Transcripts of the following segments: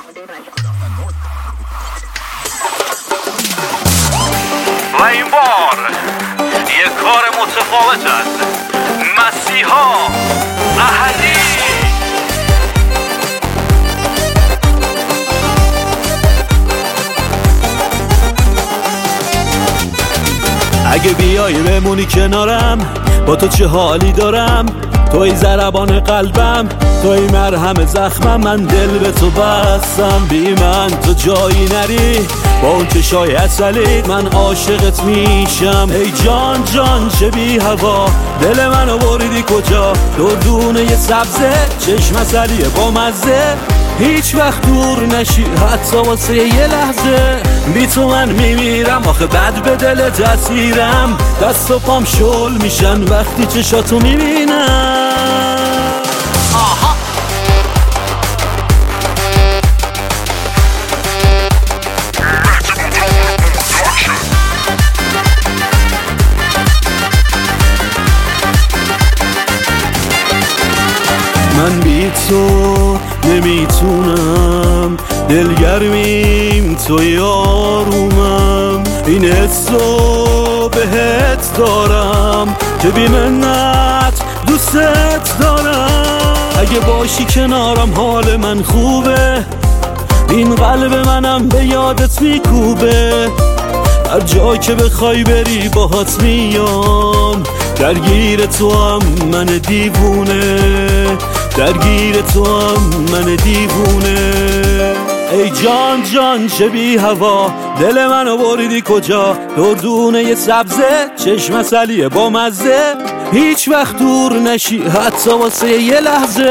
و این بار یه کار متفاوت است. مسیحا احدی. اگه بیای بمونی کنارم، با تو چه حالی دارم. توی ضربان قلبم، توی مرهم زخمم. من دل به تو بستم، بی من تو جایی نری. با اون چشای عسلی من عاشقت میشم. ای جان جان چه بی هوا، دل منو بریدی کجا. دردونه یه سبزه، چشم عسلیه با مزه. هیچ وقت دور نشی حتی واسه یه لحظه. بی تو من میمیرم، آخه بد به دل تاثیرم. دست و پام شل میشن وقتی چشاتو میبینم. من بی تو نمیتونم، دلگرمیم توی آرومم. این حسو بهت دارم که بی منت دوست دارم. اگه باشی کنارم حال من خوبه، این قلب منم به یادت میکوبه. هر جا که بخوای بری باهات میام. درگیر تو هم من دیوونه، درگیر تو هم من دیوونه. ای جان جان چه بی هوا، دل منو بریدی کجا. دردونه یه سبزه، چشم عسلیه با مزه. هیچ وقت دور نشی حتی واسه یه لحظه.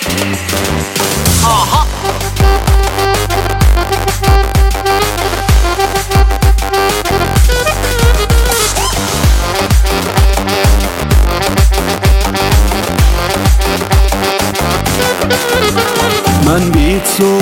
من بی تو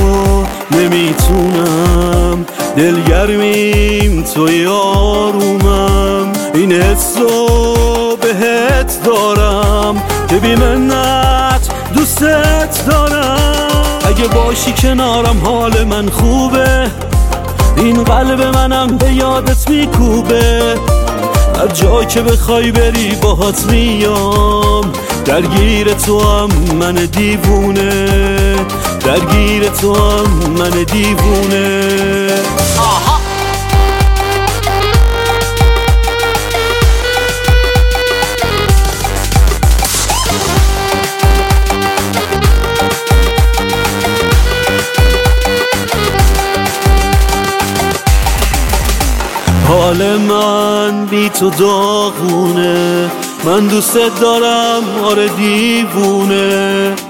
نمیتونم، دلگرمیم توی آرومم. این حسو بهت دارم که بی منت دوست دارم. اگه باشی کنارم حال من خوبه، این قلب منم به یادت میکوبه. هر جا که بخوای بری باهات میام. درگیر تو هم من دیوونه، درگیر تو هم من دیوونه. حال من بی تو داغونه، من دوست دارم آره دیوونه.